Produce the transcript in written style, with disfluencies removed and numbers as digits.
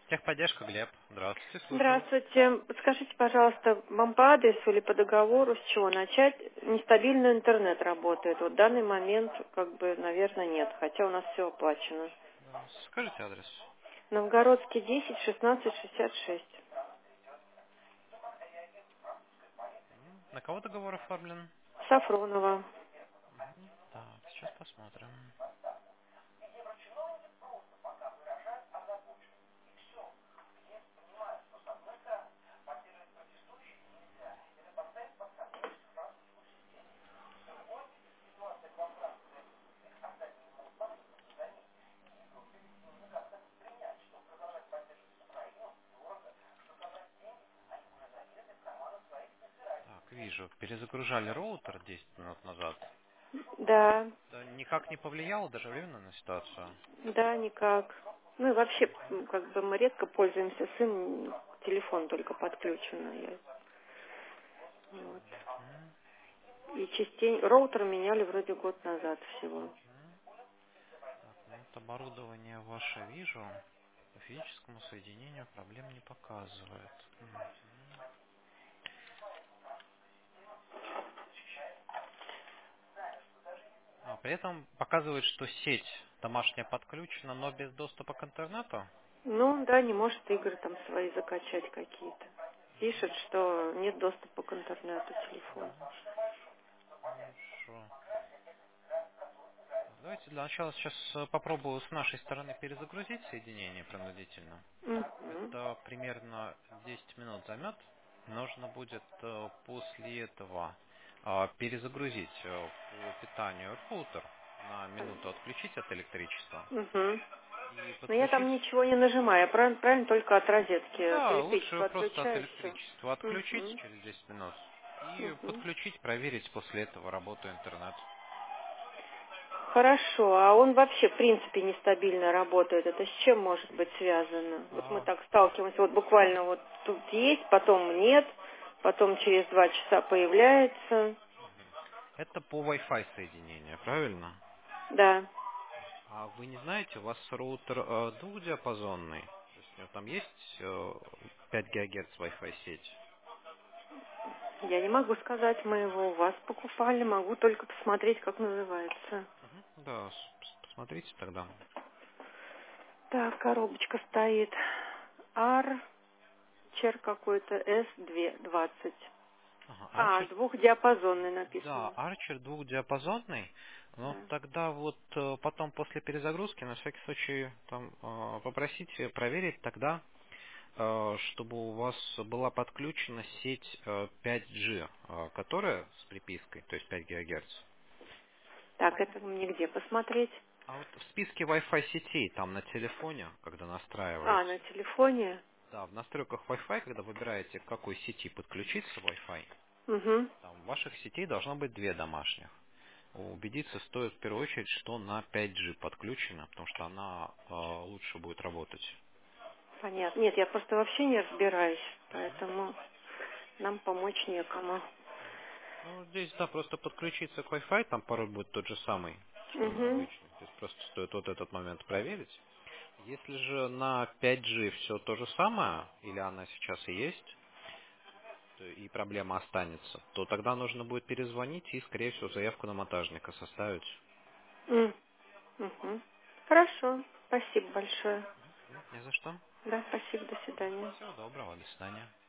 Техподдержка, Глеб. Здравствуйте, слушаю. Здравствуйте. Подскажите, пожалуйста, вам по адресу или по договору с чего начать? Нестабильно интернет работает. Вот в данный момент, наверное, нет, хотя у нас все оплачено. Да, скажите адрес. Новгородский 10 16 66. На кого договор оформлен? Сафронова. Так, сейчас посмотрим. Так, вижу. Перезагружали роутер 10 минут назад. Да, Да, никак не повлияло даже временно на ситуацию? да, никак. Ну и вообще, мы редко пользуемся сын, телефон только подключен. Вот. М, И частенько роутер меняли вроде год назад всего. м. Так, ну вот оборудование ваше вижу. По физическому соединению проблем не показывает. При этом показывает, что сеть домашняя подключена, но без доступа к интернету. Ну, да, не может игры там свои закачать какие-то. Пишет, что нет доступа к интернету телефон. Хорошо. Давайте для начала сейчас попробую с нашей стороны перезагрузить соединение принудительно. Мгм. Это примерно 10 минут займет. Нужно будет после этого перезагрузить по питанию роутер, на минуту отключить от электричества Мгм. и Но я подключить. там ничего не нажимаю, я правильно только от розетки Да, лучше электричество просто от отключаю, все. электричества отключить Угу. через 10 минут и Угу. подключить, проверить после этого работу интернет. Хорошо, а он вообще в принципе нестабильно работает. Это с чем может быть связано? Вот мы А, так сталкиваемся, вот буквально вот тут есть, потом нет, потом через 2 часа появляется. Это по Wi-Fi соединению, правильно? Да. А вы не знаете, у вас роутер двухдиапазонный? То есть у него там есть 5 ГГц Wi-Fi сеть? Я не могу сказать, мы его у вас покупали, могу только посмотреть, как называется. Мгм. Да, посмотрите тогда. Так, коробочка стоит. Арчер какой-то S220. Ага, А, Archer, двухдиапазонный да, написано. Archer двухдиапазонный, но Да. тогда вот потом после перезагрузки на всякий случай там попросите проверить тогда, чтобы у вас была подключена сеть 5G, которая с припиской, то есть 5 ГГц. Так, это мне где посмотреть? А вот в списке Wi-Fi сетей, там на телефоне, когда А, настраиваете, на телефоне. да, в настройках Wi-Fi, когда выбираете, к какой сети подключиться Wi-Fi, Угу. там ваших сетей должно быть две домашних. Убедиться стоит в первую очередь, что на 5G подключена, потому что она лучше будет работать. Понятно. Нет, я просто вообще не разбираюсь, поэтому нам помочь некому. Ну, здесь, да, просто подключиться к Wi-Fi, там порой будет тот же самый, что на Угу. обычный. То есть просто стоит вот этот момент проверить. Если же на 5G все то же самое, или она сейчас и есть, и проблема останется, то тогда нужно будет перезвонить и, скорее всего, заявку на монтажника составить. Угу. Хорошо. Спасибо большое. Не за что. Да, спасибо. До свидания. Всего доброго, до свидания.